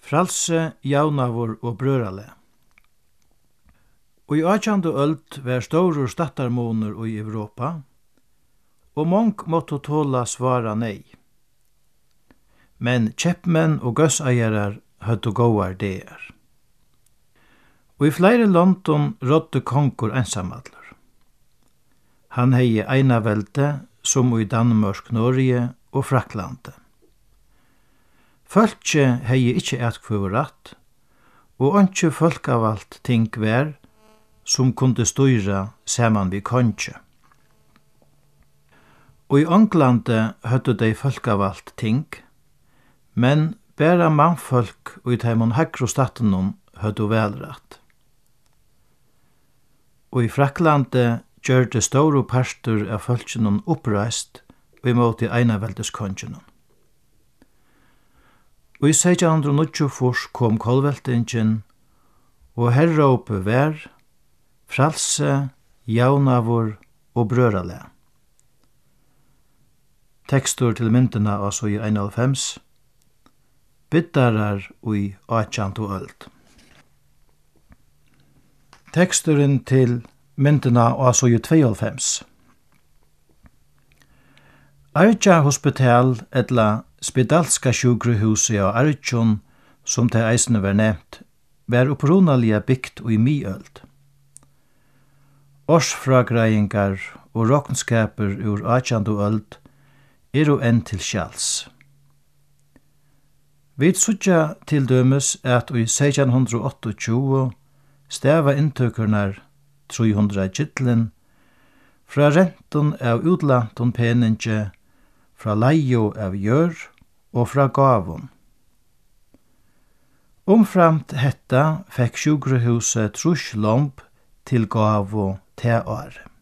Fralse, javnavur og brørale. Og i 18. øld var store stattarmoner i Europa, og mong måtte tåla svara nei. Men kjeppmenn og gøsseierar høttu gåar deir. Og i flere London rådde kongur ensamallur. Han hei einavelde som i Danmark, Norge og Fraklande. Fölkje hei ikkje etkvøveratt, og ikkje folkavalt ting vær som kunde styra saman vi konge. Og i Anglande høttu dei folkavalt ting, men bæra mannfolk og i teimon hægru statenum høttu velrætt. Og i Fraklande gjørte store partur av folkinum uppreist og imot i einaveldeskongenum. Og i 1694 kom kolveltingin, og herråpe vær, fralse, javnavur og brørale. Tekstur til myndina av så i 91, biddarar i 18. øld. Teksturin til myndina av så i 92. Arja hospital etla spedalska sjukruhuset av Arjun, som det eisene var nevnt, var opprunalige bygd i miøld. Årsfragreiingar og råkenskaper ur 18. øld jo enn til skjals. Vi sutja til dømes at i 1628 stava inntøkurnar 300 gytlen fra renten av utlanton peninge, fra leio av gjør og fra gavun. Omframt hetta fekk sjukrehuset 3 lomb til gavu te år.